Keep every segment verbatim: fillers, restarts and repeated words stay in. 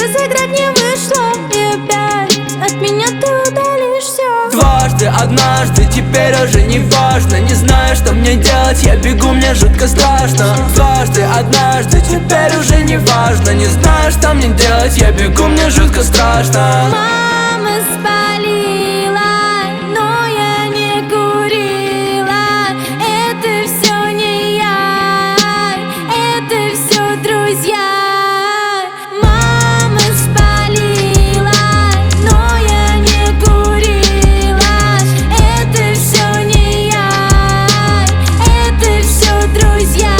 разыграть не вышло, и опять от меня ты удалишься. Дважды, однажды, теперь уже не важно. Не знаю, что мне делать, я бегу, мне жутко страшно. Дважды, однажды, теперь уже не важно. Не знаю, что мне делать, я бегу, мне жутко страшно. Мама спалила, но я не курила. Это все не я, это все друзья. Мама спалила, но я не курила. Это все не я, это все друзья.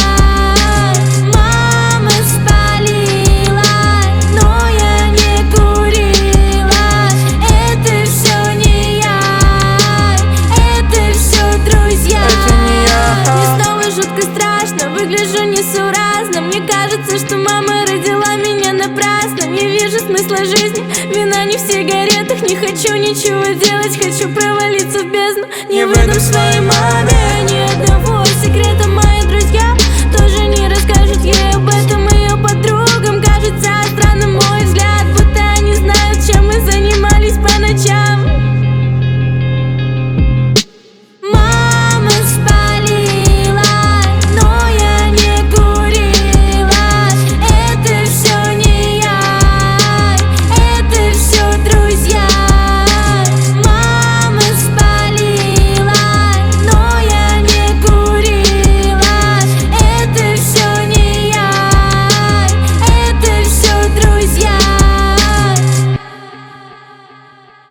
Мама спалила, но я не курила. Это все не я, это все друзья. Это не я. Мне снова жутко страшно, выгляжу несуразно. Мне кажется, что мама родила меня напрасно. Не вижу смысла жизни, вина не в сигаретах. Не хочу ничего делать, хочу провалиться в бездну. Не выдам своей маме ни одного секрета. Мои друзья тоже не расскажут ей об этом.